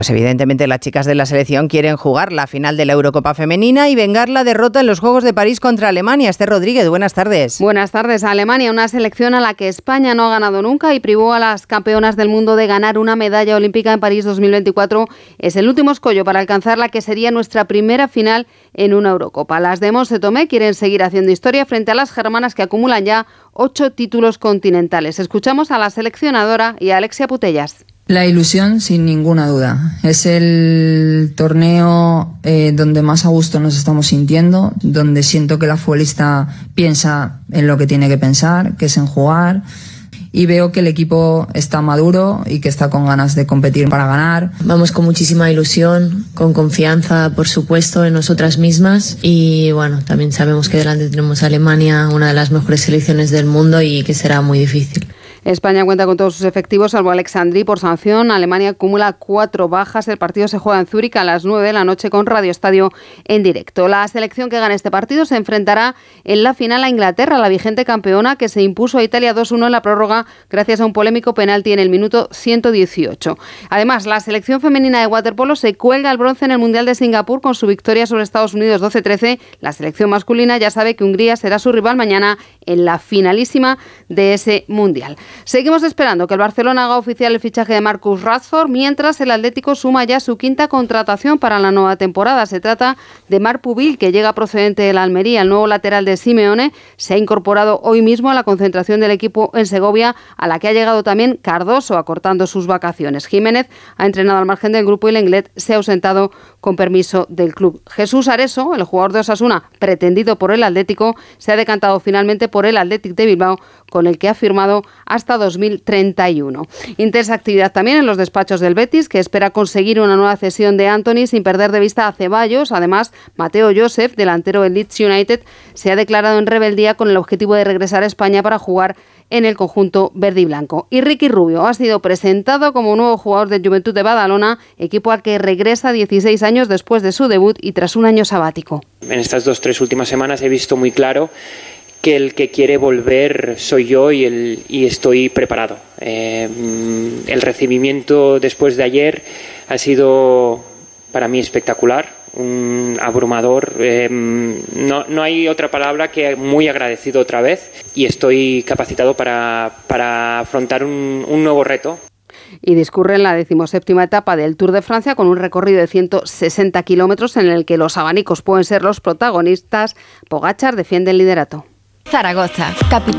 Pues evidentemente las chicas de la selección quieren jugar la final de la Eurocopa femenina y vengar la derrota en los Juegos de París contra Alemania. Esther Rodríguez, buenas tardes. Buenas tardes. Alemania, una selección a la que España no ha ganado nunca y privó a las campeonas del mundo de ganar una medalla olímpica en París 2024. Es el último escollo para alcanzar la que sería nuestra primera final en una Eurocopa. Las de Monse Tomé quieren seguir haciendo historia frente a las germanas que acumulan ya 8 títulos continentales. Escuchamos a la seleccionadora y a Alexia Putellas. La ilusión, sin ninguna duda. Es el torneo donde más a gusto nos estamos sintiendo, donde siento que la futbolista piensa en lo que tiene que pensar, que es en jugar, y veo que el equipo está maduro y que está con ganas de competir para ganar. Vamos con muchísima ilusión, con confianza, por supuesto, en nosotras mismas, y bueno, también sabemos que delante tenemos a Alemania, una de las mejores selecciones del mundo, y que será muy difícil. España cuenta con todos sus efectivos, salvo Alexandri por sanción. Alemania acumula 4 bajas. El partido se juega en Zúrich a las 9 de la noche con Radio Estadio en directo. La selección que gane este partido se enfrentará en la final a Inglaterra, la vigente campeona, que se impuso a Italia 2-1 en la prórroga gracias a un polémico penalti en el minuto 118. Además, la selección femenina de waterpolo se cuelga el bronce en el Mundial de Singapur con su victoria sobre Estados Unidos 12-13. La selección masculina ya sabe que Hungría será su rival mañana en la finalísima de ese Mundial. Seguimos esperando que el Barcelona haga oficial el fichaje de Marcus Rashford, mientras el Atlético suma ya su quinta contratación para la nueva temporada. Se trata de Marc Pubil, que llega procedente de la Almería. El nuevo lateral de Simeone se ha incorporado hoy mismo a la concentración del equipo en Segovia, a la que ha llegado también Cardoso, acortando sus vacaciones. Jiménez ha entrenado al margen del grupo y Lenglet se ha ausentado con permiso del club. Jesús Areso, el jugador de Osasuna, pretendido por el Atlético, se ha decantado finalmente por el Athletic de Bilbao, con el que ha firmado hasta 2031. Intensa actividad también en los despachos del Betis, que espera conseguir una nueva cesión de Antony sin perder de vista a Ceballos. Además, Mateo Joseph, delantero del Leeds United, se ha declarado en rebeldía con el objetivo de regresar a España para jugar en el conjunto verde y blanco. Y Ricky Rubio ha sido presentado como nuevo jugador del Juventud de Badalona, equipo al que regresa 16 años después de su debut y tras un año sabático. En estas 2-3 últimas semanas he visto muy claro que el que quiere volver soy yo y estoy preparado. El recibimiento después de ayer ha sido para mí espectacular, abrumador. No hay otra palabra que muy agradecido otra vez, y estoy capacitado para afrontar un nuevo reto. Y discurre en la 17ª etapa del Tour de Francia con un recorrido de 160 kilómetros en el que los abanicos pueden ser los protagonistas. Pogačar defiende el liderato. Zaragoza, capital